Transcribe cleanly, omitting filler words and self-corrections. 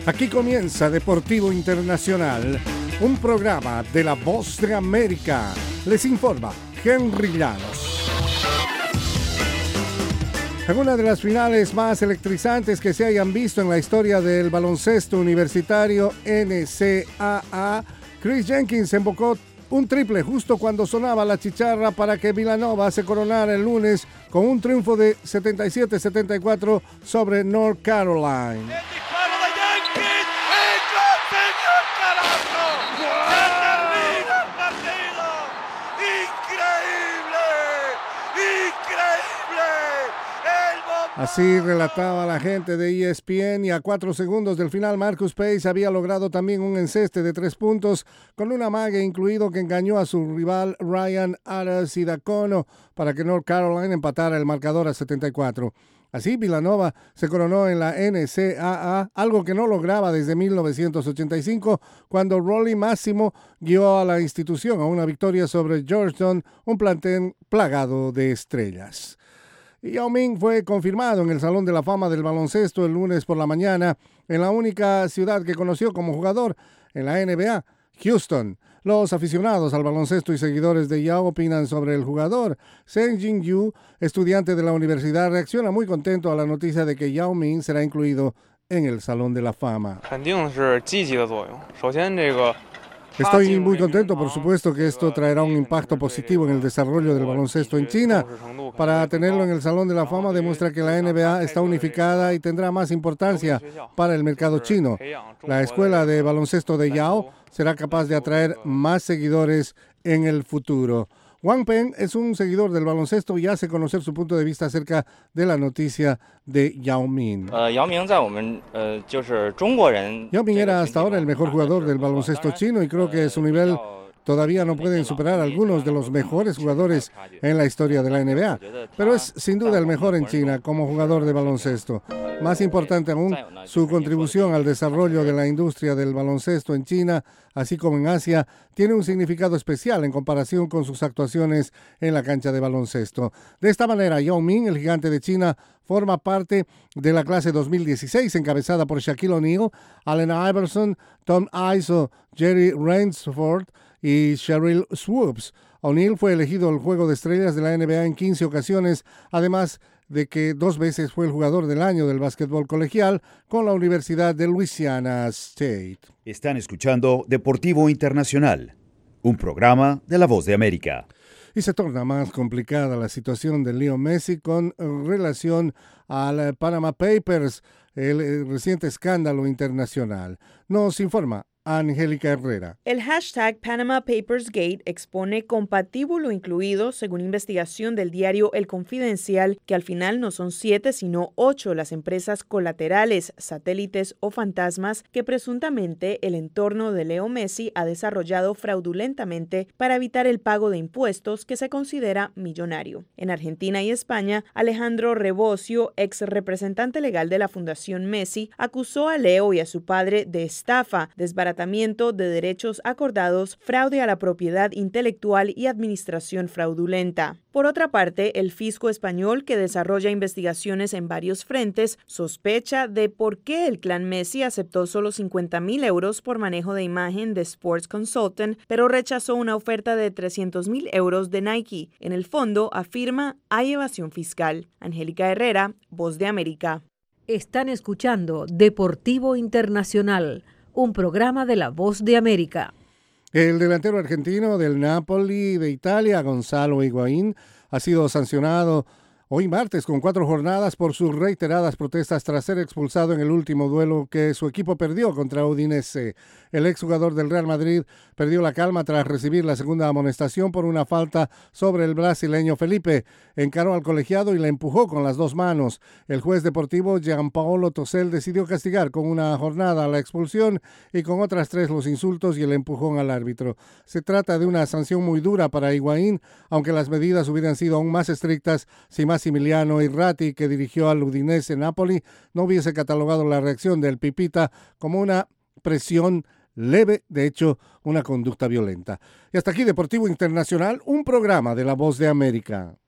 Aquí comienza Deportivo Internacional, un programa de La Voz de América. Les informa Henry Llanos. En una de las finales más electrizantes que se hayan visto en la historia del baloncesto universitario NCAA, Chris Jenkins embocó un triple justo cuando sonaba la chicharra para que Villanova se coronara el lunes con un triunfo de 77-74 sobre North Carolina. Así relataba la gente de ESPN, y a 4 segundos del final Marcus Pace había logrado también un enceste de 3 puntos con un amague incluido que engañó a su rival Ryan Arcidiacono para que North Carolina empatara el marcador a 74. Así Villanova se coronó en la NCAA, algo que no lograba desde 1985, cuando Rollie Massimo guió a la institución a una victoria sobre Georgetown, un plantel plagado de estrellas. Yao Ming fue confirmado en el Salón de la Fama del Baloncesto el lunes por la mañana en la única ciudad que conoció como jugador en la NBA, Houston. Los aficionados al baloncesto y seguidores de Yao opinan sobre el jugador. Seng Jin-yu, estudiante de la universidad, reacciona muy contento a la noticia de que Yao Ming será incluido en el Salón de la Fama. Estoy muy contento, por supuesto, que esto traerá un impacto positivo en el desarrollo del baloncesto en China. Para tenerlo en el Salón de la Fama demuestra que la NBA está unificada y tendrá más importancia para el mercado chino. La escuela de baloncesto de Yao será capaz de atraer más seguidores en el futuro. Wang Peng es un seguidor del baloncesto y hace conocer su punto de vista acerca de la noticia de Yao Ming. Yao Ming era hasta ahora el mejor jugador del baloncesto chino y creo que su nivel todavía no pueden superar algunos de los mejores jugadores en la historia de la NBA, pero es sin duda el mejor en China como jugador de baloncesto. Más importante aún, su contribución al desarrollo de la industria del baloncesto en China, así como en Asia, tiene un significado especial en comparación con sus actuaciones en la cancha de baloncesto. De esta manera, Yao Ming, el gigante de China, forma parte de la clase 2016 encabezada por Shaquille O'Neal, Allen Iverson, Tom Izzo, Jerry Rainsford y Sheryl Swoopes. O'Neal fue elegido el Juego de Estrellas de la NBA en 15 ocasiones, además de que 2 veces fue el jugador del año del básquetbol colegial con la Universidad de Louisiana State. Están escuchando Deportivo Internacional, un programa de La Voz de América. Y se torna más complicada la situación de Leo Messi con relación al Panama Papers, el reciente escándalo internacional. Nos informa Angélica Herrera. El hashtag Panama Papers Gate expone con patíbulo incluido, según investigación del diario El Confidencial, que al final no son 7 sino 8 las empresas colaterales, satélites o fantasmas que presuntamente el entorno de Leo Messi ha desarrollado fraudulentamente para evitar el pago de impuestos que se considera millonario. En Argentina y España, Alejandro Rebosio, ex representante legal de la Fundación Messi, acusó a Leo y a su padre de estafa, desbaratamiento de derechos acordados, fraude a la propiedad intelectual y administración fraudulenta. Por otra parte, el fisco español, que desarrolla investigaciones en varios frentes, sospecha de por qué el clan Messi aceptó solo 50.000 euros por manejo de imagen de Sports Consultant, pero rechazó una oferta de 300.000 euros de Nike. En el fondo, afirma, hay evasión fiscal. Angélica Herrera, Voz de América. Están escuchando Deportivo Internacional, un programa de La Voz de América. El delantero argentino del Napoli de Italia, Gonzalo Higuaín, ha sido sancionado hoy martes con 4 jornadas por sus reiteradas protestas tras ser expulsado en el último duelo que su equipo perdió contra Udinese. El exjugador del Real Madrid perdió la calma tras recibir la segunda amonestación por una falta sobre el brasileño Felipe. Encaró al colegiado y la empujó con las 2 manos. El juez deportivo Gianpaolo Tosel decidió castigar con una jornada la expulsión y con otras 3 los insultos y el empujón al árbitro. Se trata de una sanción muy dura para Higuaín, aunque las medidas hubieran sido aún más estrictas si Massimiliano Irrati, que dirigió al Udinese Napoli, no hubiese catalogado la reacción del Pipita como una presión leve, de hecho, una conducta violenta. Y hasta aquí Deportivo Internacional, un programa de La Voz de América.